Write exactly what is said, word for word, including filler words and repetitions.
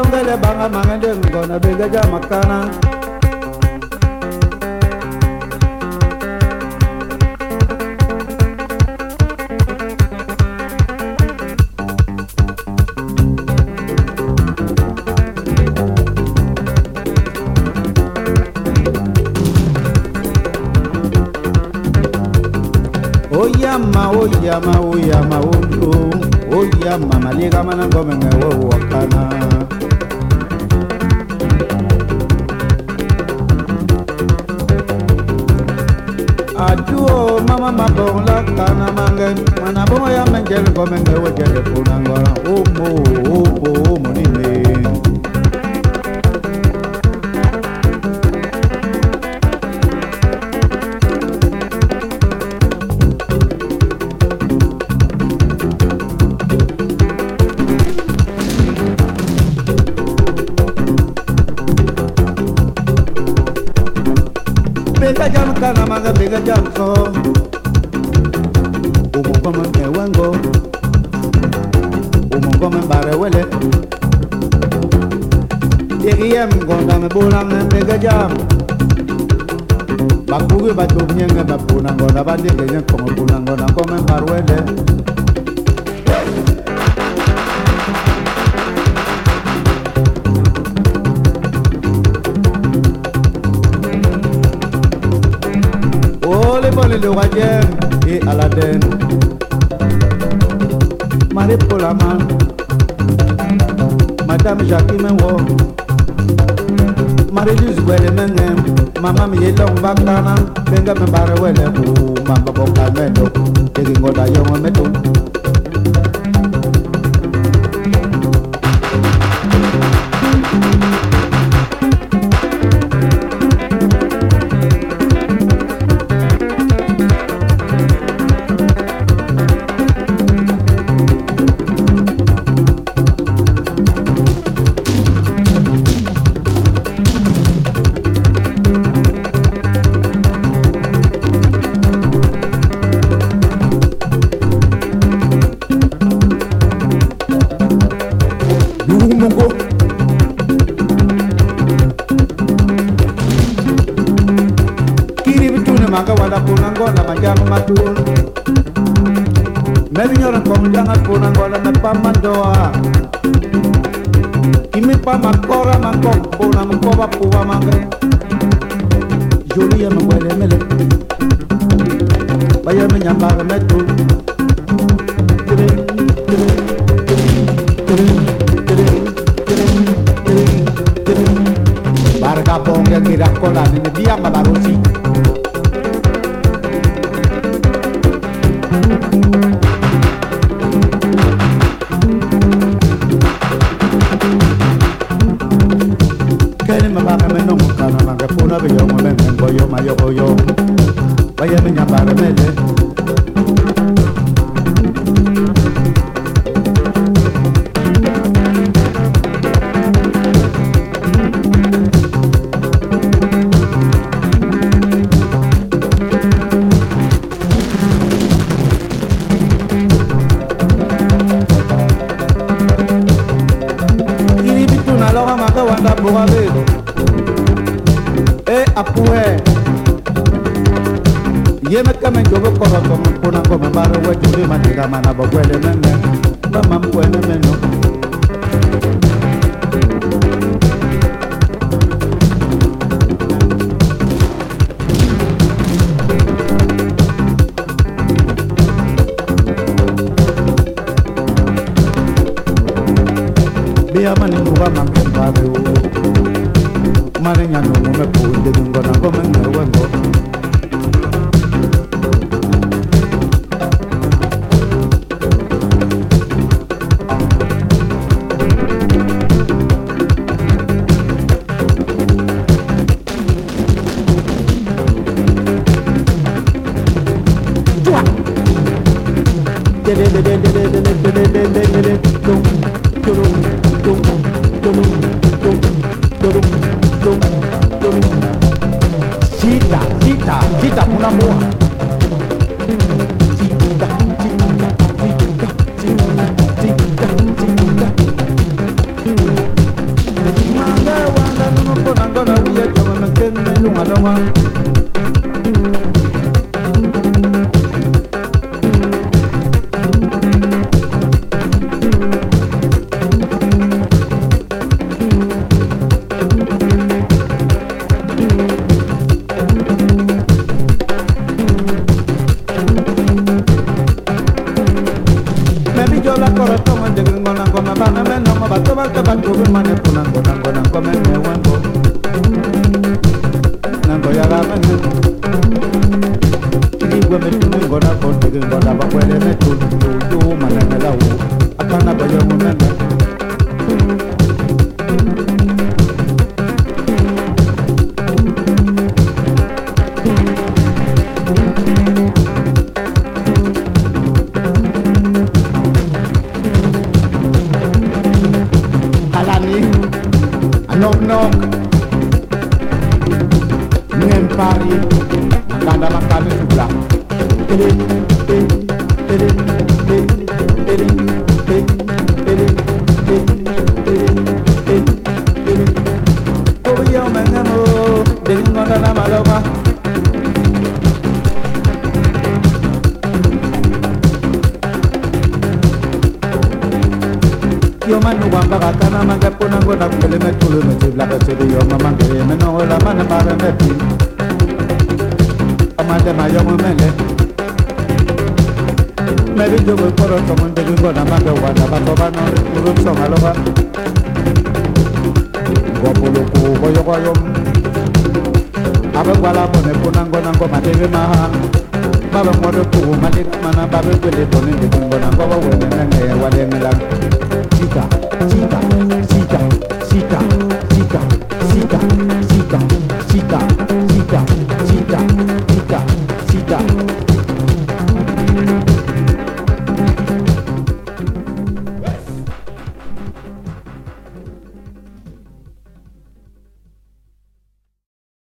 bongele banga mangende ngona begaja makana. Oyama oyama oyama oyo oyama maliga mana ngome ngewo wakana. Aduo mama mabonga kana mange mana bongo ya mengele ngome ngewo jele punangora omo omo omo nime. Bega jam kana manga bega jam so umu kama ngewango umu kama bare wele Degiyam gonda me bulang bega jam Bakuge batuk nyenge bapunang gonda bandi kenya kongo punang gonda kama bare wele Le Royem et Aladdin Marie Polaman Madame Jackie Menwo Marie-Lise Wele Mengem Mama mi yelong bakana Benga membare wele ku Mamba boka mendo Tegi ngoda yongo metu Matun Mebi nyoran kong jangan punang gola me pamandoa Imi pamakora mangkong punang mkoba puwa mangre Julia mwele mele Baya menyambar metu Barga bonga kira kola Nini biang mabarusi Kene mabaka menong kana manga puna be yo mole mengo yo mayo yo Vaya me nyambare mele Eh apue Yeme kame jogo koro tomo puna kome baro we juri matiga mana bokwele mene Bama mpwene meno Biya mani nuga mangkembari Mane nyano me pude dungo na go men ne wengo de de de de de de de de de de de dum dum dum dum dum dum Cita, cita, cita mon amour. Cita, cita, cita, cita, cita, cita. maloma. La corre toma de gringo na goma bana me no ma bato bato bato be mane puna ngona ngona ngome me wango nango ya ga mane ni gwa me tunu ngona ko de gringo na ba kwele me tu tu tu mane me la u akana ba yo mo mena knock knock nem pari nakanda makame subla tere tere tere tere tere tere tere tere ko yo menamo dengo na maloma yo manu wamba katana manga puna ngona kule metulu metibla katulu yo mama ngere meno la mana para mepi amande mayo mele mebi jogo poro tomonde ngona manga wanda bato bano uru songa loba gopolo ko boyo boyo abe kwala mone puna ngona ngoma tebe maha baba modo ko mate mana baba kwele tonen ngona ngoma wene ngene wale melang